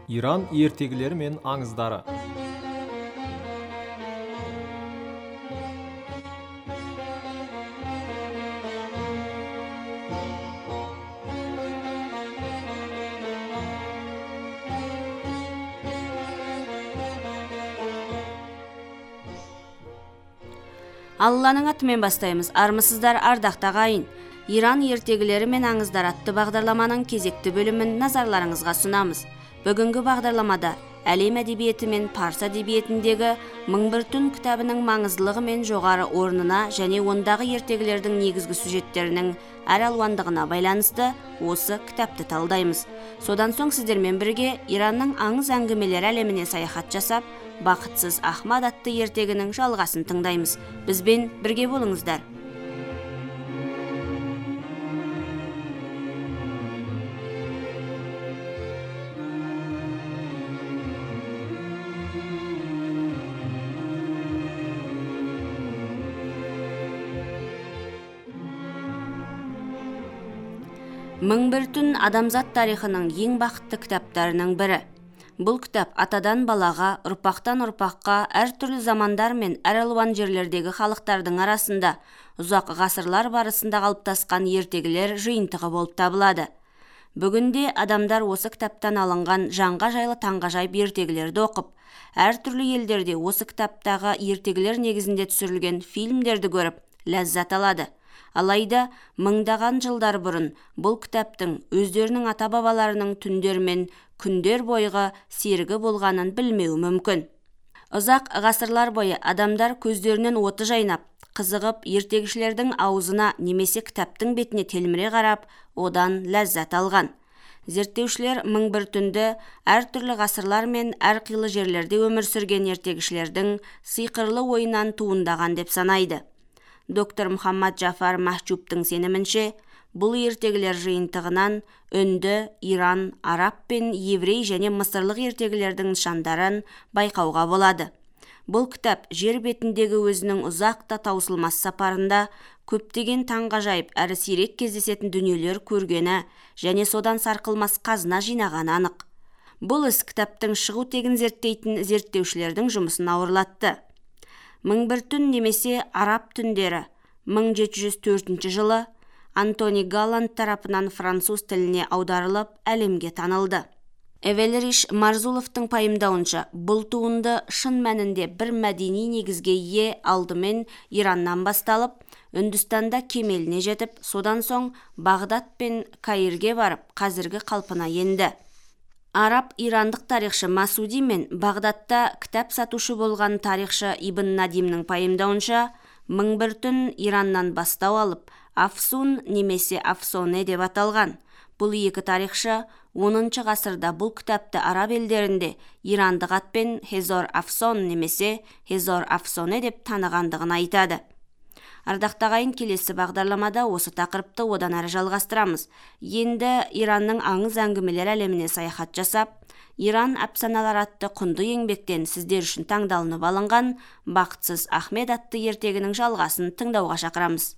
Иран ертегілері мен аңыздары. Алланың атымен бастаймыз. Армысыздар, ардақты ағайын. Иран ертегілері мен аңыздар атты бағдарламаның кезекті бөлімін назарларыңызға сұнамыз. Бүгінгі бағдарламада әлем әдебиеті мен парсы әдебиетіндегі мың бір түн кітабының маңыздылығы мен жоғары орнына және ондағы ертегілердің негізгі сюжеттерінің әр алуандығына байланысты осы кітапты талдаймыз. Содан соң сіздермен бірге Иранның аңыз әңгімелері әлеміне саяхат жасап, Бақытсыз Ахмад атты ертегінің жалғасын тыңдаймыз. Бізбен бірге болыңыздар. Мың бір түн адамзат тарихының ең бақытты кітаптарының бірі. Бұл кітап атадан балаға, ұрпақтан ұрпаққа әртүрлі замандар мен әр алуан жерлердегі халықтардың арасында ұзақ ғасырлар барысында қалыптасқан ертегілер жиынтығы болып табылады. Бүгінде адамдар осы кітаптан алынған жанға жайлы таңғажайып ертегілерді оқып, әртүрлі елдерде осы кітаптағы ертегілер негізінде түсірілген фильмдерді көріп, ләззат алады. Алайда мыңдаған жылдар бұрын бұл кітаптың өздерінің ата-бабаларының түндер мен күндер бойғы серігі болғанын білмеуі мүмкін. Ұзақ ғасырлар бойы адамдар көздерінен оты жайнап, қызығып ертегішілердің аузына немесе кітаптың бетіне телміре қарап, одан ләззат алған. Зерттеушілер мың бір түнді әртүрлі ғасырлар мен әрқилы жерлерде өмір сүрген ертегішілердің сиқырлы ойынан туындаған деп санайды. Доктор Мұхаммад Джафар Махджубтың сенімінше, бұл ертегілер жиынтығынан үнді, Иран, араб пен еврей және мысырлық ертегілердің нышандарын байқауға болады. Бұл кітап жер бетіндегі өзінің ұзақ та таусылмас сапарында көптеген таңғажайып әрі сирек кездесетін дүниелер көргені және содан сарқылмас қазына жинағаны анық. Бұл іс кітаптың шығу тегін зерттейтін зерттеушілердің жұмысын ауырлатты. Мың бір түн немесе араб түндері 1704 жылы Антони Галланд тарапынан француз тіліне аударылып, әлемге танылды. Эвелриш Марзуловтың пайымдауынша, бұл туынды шын мәнінде бір мәдени негізге ие алдымен Ираннан басталып, Үндістанда кемеліне жетіп, содан соң Бағдат пен Каирге барып, қазіргі қалпына енді. Араб-ирандық тарихшы Масуди мен Бағдатта кітап сатушы болған тарихшы Ибн Надимнің пайымдауынша, мың бір түн Ираннан бастау алып, Афсун немесе Афсоне деп аталған. Бұл екі тарихшы 10 ғасырда бұл кітапты араб елдерінде ирандық атпен Хезор Афсон немесе Хезор Афсоне деп танығандығын айтады. Ардақты ағайын, келесі бағдарламада осы тақырыпты одан әрі жалғастырамыз. Енді Иранның аңыз әңгімелер әлеміне саяхат жасап, Иран әпсаналар атты құнды еңбектен сіздер үшін таңдалынып алынған Бақытсыз Ахмед атты ертегінің жалғасын тыңдауға шақырамыз.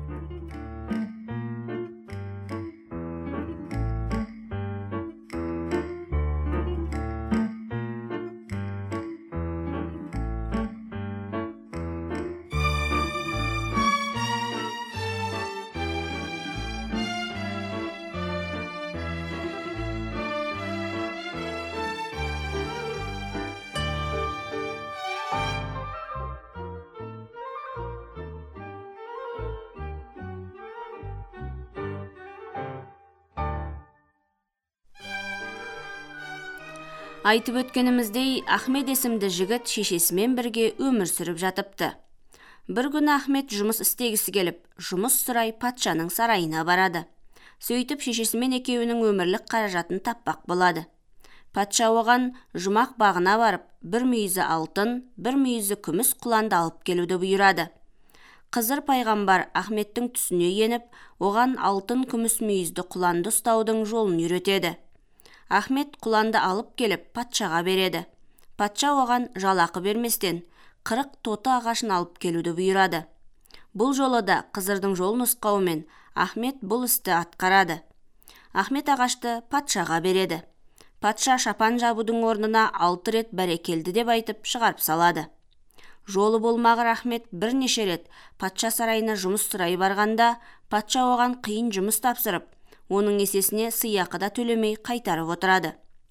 Айтып өткеніміздей, Ахмед есімді жігіт шешесімен бірге өмір сүріп жатыпты. Бір күні Ахмед жұмыс істегісі келіп, жұмыс сұрай патшаның сарайына барады. Сөйтіп шешесімен екеуінің өмірлік қаражатын таппақ болады. Патша оған жұмақ бағына барып, бір мүйізі алтын, бір мүйізі күміс құланды алып келуді бұйырады. Қызыр пайғамбар Ахмедтің түсіне еніп, оған алтын күміс мүйізді құланды ұстаудың жолын үйретеді. Ахмед құланды алып келіп патшаға береді. Патша оған жалақы берместен 40 тоты ағашын алып келуді бұйырады. Бұл жолы да қызырдың жол нұсқауымен Ахмед бұл істі атқарады. Ахмед ағашты патшаға береді. Патша шапан жабудың орнына 6 рет бәрекелді деп айтып шығарып салады. Жолы болмағыр Ахмет бірнеше рет патша сарайына жұмыс сұрай барғанда, патша оған қиын жұмыс тапсырып, оның есесіне сыйақы да төлемей қайтарып отырады.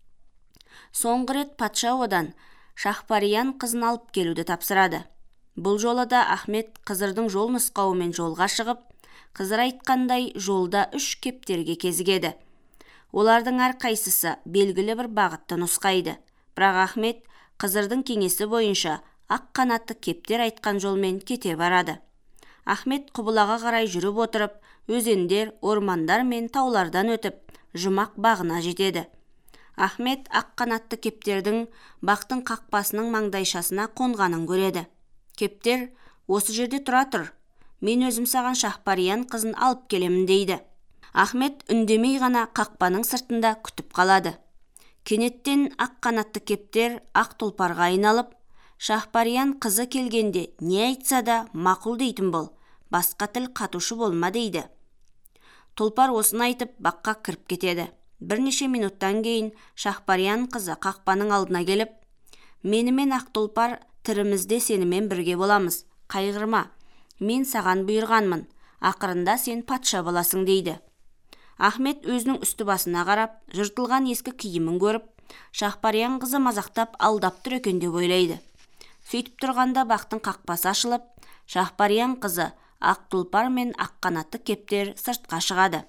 Соңғы рет патша одан Шахпариян қызын алып келуді тапсырады. Бұл жолы да Ахмет Қызырдың жол нұсқауымен жолға шығып, Қызыр айтқандай жолда 3 кептерге кезігеді. Олардың әрқайсысы белгілі бір бағытты нұсқайды. Бірақ Ахмет Қызырдың кеңесі бойынша ақ қанатты кептер айтқан жолмен кете барады. Ахмет құбылаға қарай жүріп отырып, өзендер, ормандар мен таулардан өтіп, жұмақ бағына жетеді. Ахмет ақ қанатты кептердің бақтың қақпасының маңдайшасына қонғанын көреді. Кептер, осы жерде тұра тұр, мен өзім саған Шахпариян қызын алып келемін дейді. Ахмет үндемей ғана қақпаның сыртында күтіп қалады. Кенеттен ақ қанатты кептер ақ тұлпарға айналып, Шахпариян қызы келгенде не айтса да мақұл дейтін бол, басқа тіл қатушы болма дейді. Тұлпар осыны айтып баққа кіріп кетеді. Бірнеше минуттан кейін Шахпариян қызы қақпаның алдына келіп, менімен ақ тұлпар тірімізде сенімен бірге боламыз, қайғырма, мен саған бұйырғанмын, ақырында сен патша боласың дейді. Ахмет өзінің үсті басына қарап, жыртылған ескі киімін көріп, Шахпариян қызы мазақтап алдап тұр екен деп ойлайды. Сөйтіп тұрғанда бақтың қақпасы ашылып, Шахпариян қызы ақ тұлпар мен ақ қанатты кептер сыртқа шығады.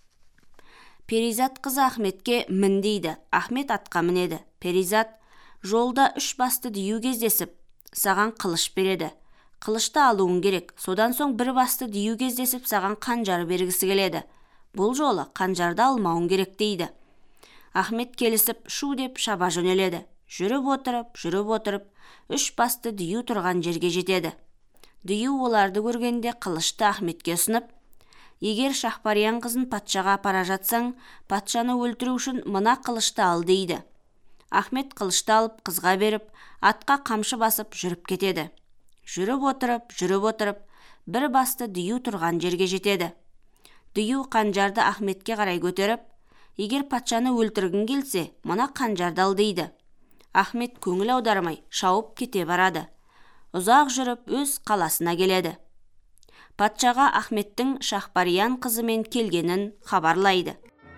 Перизат қызы Ахметке мін дейді. Ахмет атқа мінеді. Перизат, жолда 3 басты дию кездесіп, саған қылыш береді. Қылышты алуың керек. Содан соң 1 басты дию кездесіп, саған қанжар бергісі келеді. Бұл жолы қанжарды алмауың керек дейді. Ахмет келісіп шу деп шаба жөнеледі. Жүріп отырып, 3 басты дию тұрған жерге жетеді. Дию оларды көргенде қылышты Ахметке ұсынып, егер Шахпариян қызын патшаға апара жатсаң, патшаны өлтіру үшін мына қылышты ал дейді. Ахмет қылышты алып қызға беріп, атқа қамшы басып жүріп кетеді. Жүріп отырып, 1 басты дию тұрған жерге жетеді. Дию қанжарды Ахметке қарай көтеріп, егер патшаны өлтіргің келсе, мына қанжарды ал дейді. Ахмет көңіл аудармай шауып кете барады. Ұзақ жүріп өз қаласына келеді. Патшаға Ахметтің Шахпариян қызымен келгенін хабарлайды.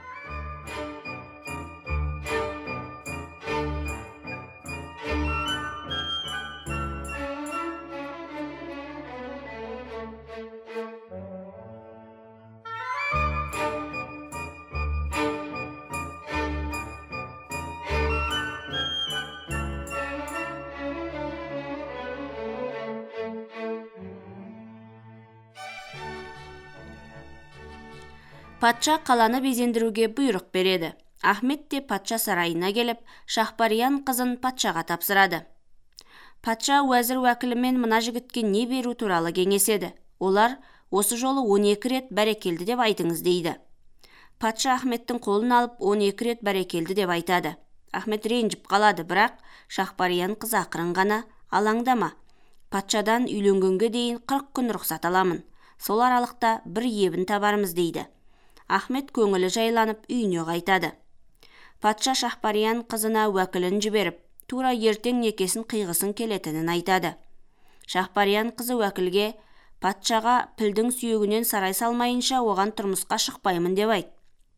Патша қаланы безендіруге бұйрық береді. Ахмет те патша сарайына келіп, Шахпариян қызын патшаға тапсырады. Патша уәзір уәкілімен мына жігітке не беру туралы кеңеседі. Олар осы жолы 12 рет бәрекелді деп айтыңыз дейді. Патша Ахметтің қолын алып 12 рет бәрекелді деп айтады. Ахмет ренжіп қалады, бірақ Шахпариян қыз ақырын ғана, алаңдама. Патшадан үйленгенге дейін 40 күн рұқсат аламын. Сол аралықта бір ебін табарымыз дейді. Ахмет көңілі жайланып үйіне қайтады. Патша Шахпариян қызына уәкілін жіберіп, тура ертең некесін қиғысын келетінін айтады. Шахпариян қызы уәкілге, патшаға пілдің сүйегінен сарай салмайынша оған тұрмысқа шықпаймын деп айт.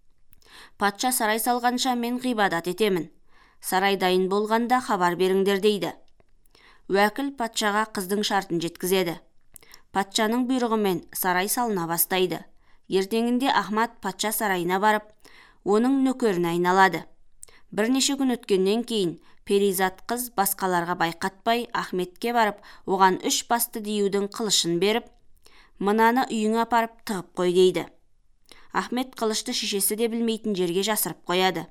Патша сарай салғанша мен ғибадат етемін. Сарай дайын болғанда хабар беріңдер дейді. Уәкіл патшаға қыздың шартын жеткізеді. Патшаның бұйрығымен сарай салына бастайды. Ертеңінде Ахмат патша сарайына барып, оның нөкеріне айналады. Бірнеше күн өткеннен кейін Перизат қыз басқаларға байқатпай Ахметке барып, оған 3 басты диюдің қылышын беріп, мынаны үйіңе апарып тығып қой дейді. Ахмет қылышты шешесі де білмейтін жерге жасырып қояды.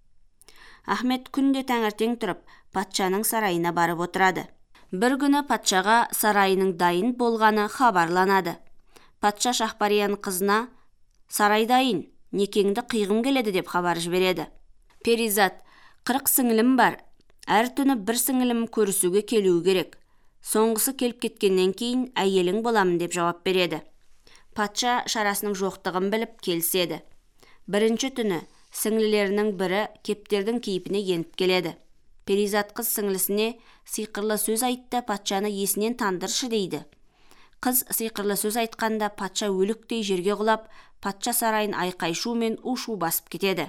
Ахмет күнде таңертең тұрып, патшаның сарайына барып отырады. Бір күні патшаға сарайының дайын болғаны хабарланады. Патша Шахпариян қызына, сарай дайын, некеңді қиғым келеді деп хабар жібереді. Перизат, 40 сіңілім бар, әр түні бір сіңілім көрісуге келуі керек. Соңғысы келіп кеткеннен кейін әйелің боламын деп жауап береді. Патша шарасының жоқтығын біліп келіседі. Бірінші түні Сіңлілерінің бірі кептердің кейпіне еніп келеді. Перизат қыз сіңлісіне сиқырлы сөз айтты, патшаны есінен тандыршы дейді. Қыз сиқырлы сөз айтқанда патша өліктей жерге құлап, патша сарайын айқай-шу мен у-шу басып кетеді.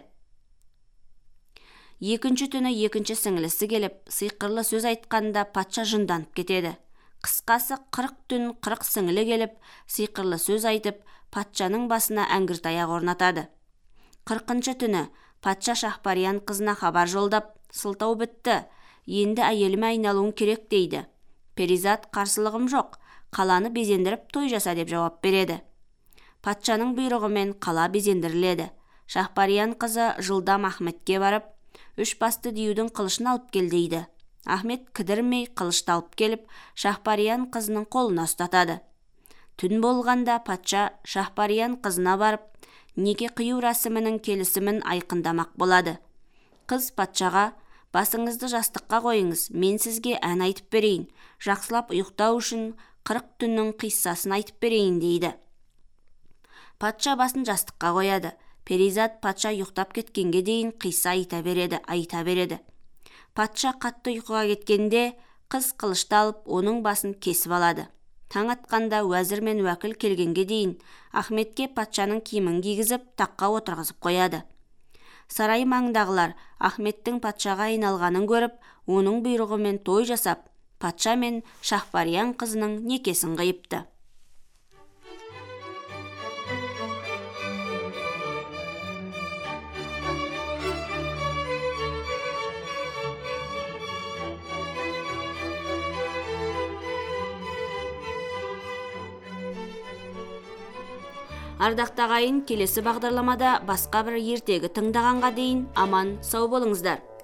Екінші түні екінші сіңлісі келіп, сиқырлы сөз айтқанда патша жынданып кетеді. Қысқасы 40 түн 40 сіңлі келіп, сиқырлы сөз айтып, патшаның басына әңгір-таяқ орнатады. 40-шы түні патша Шахпариян қызына хабар жолдап, сылтау бітті, енді әйеліме айналуың керек дейді. Перизат қарсылығым жоқ, қаланы безендіріп той жаса деп жауап береді. Патшаның бұйрығымен қала безендіріледі. Шахпариян қызы жылдам Ахметке барып, 3 басты диюдің қылышын алып кел дейді. Ахмет кідірмей қылышты алып келіп, Шахпариян қызының қолына ұстатады. Түн болғанда патша Шахпариян қызына барып, неке қию рәсімінің келісімін айқындамақ болады. Қыз патшаға, басыңызды жастыққа қойыңыз, мен сізге ән айтып берейін, жақсылап ұйықтау үшін 40 түннің қиссасын айтып берейін дейді. Патша басын жастыққа қояды. Перизат патша ұйықтап кеткенге дейін қисса айта береді. Патша қатты ұйқыға кеткенде қыз қылышты алып, оның басын кесіп алады. Таң атқанда уәзір мен уәкіл келгенге дейін Ахметке патшаның киімін кигізіп, таққа отырғызып қояды. Сарай маңдағылар Ахметтің патшаға айналғанын көріп, оның бұйрығымен той жасап, патша мен Шахпариян қызының некесін қиыпты. Ардақты ағайын, келесі бағдарламада басқа бір ертегі тыңдағанға дейін аман сау болыңыздар.